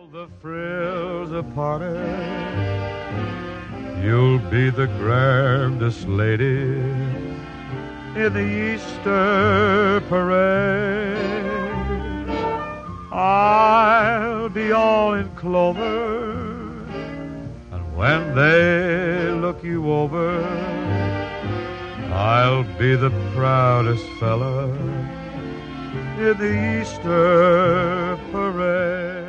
the frills upon it. You'll be the grandest lady in the Easter parade. I'll be all in clover, and when they look you over, I'll be the proudest fella in the Easter parade.